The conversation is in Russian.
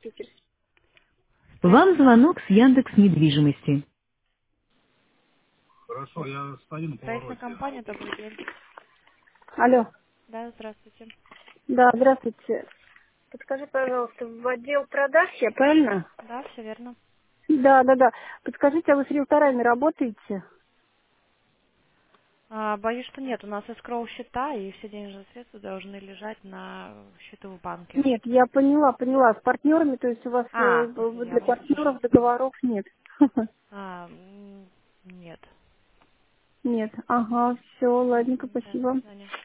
Питер. Вам звонок с Яндекс недвижимости. Хорошо, я стою на Проектная повороте. компания, добрый день. Алло. Да, здравствуйте. Да, здравствуйте. Подскажи, пожалуйста, в отдел продаж я, правильно? Да, все верно. Да. Подскажите, а вы с риэлторами работаете? Боюсь, что нет. У нас эскроу счета, и все денежные средства должны лежать на счету в банке. Нет, я поняла. С партнерами, то есть у вас Я для вас слышу. партнеров договоров нет? Нет. Нет. Ага, все, ладненько, Да, до спасибо. свидания.